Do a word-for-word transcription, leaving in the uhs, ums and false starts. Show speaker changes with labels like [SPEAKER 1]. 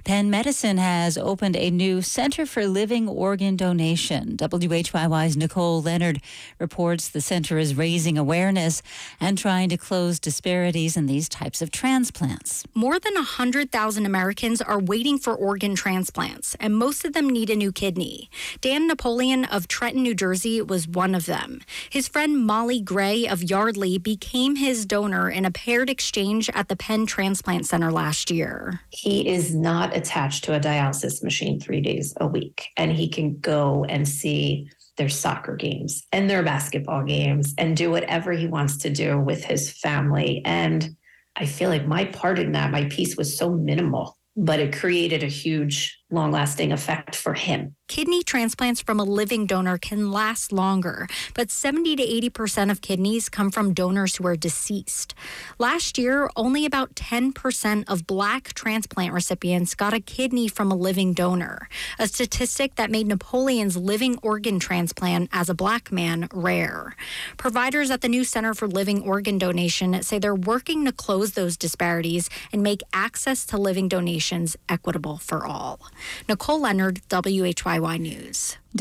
[SPEAKER 1] Penn Medicine has opened a new Center for Living Organ Donation. W H Y Y's Nicole Leonard reports the center is raising awareness and trying to close disparities in these types of transplants.
[SPEAKER 2] More than one hundred thousand Americans are waiting for organ transplants, and most of them need a new kidney. Dan Napoleon of Trenton, New Jersey was one of them. His friend Molly Gray of Yardley became his donor in a paired exchange at the Penn Transplant Center last year.
[SPEAKER 3] He is not attached to a dialysis machine three days a week, and he can go and see their soccer games and their basketball games and do whatever he wants to do with his family. And I feel like my part in that, my piece was so minimal, but it created a huge, long-lasting effect for him.
[SPEAKER 2] Kidney transplants from a living donor can last longer, but seventy to eighty percent of kidneys come from donors who are deceased. Last year, only about ten percent of Black transplant recipients got a kidney from a living donor, a statistic that made Napoleon's living organ transplant as a Black man rare. Providers at the new Center for Living Organ Donation say they're working to close those disparities and make access to living donations equitable for all. Nicole Leonard, W H Y Y News.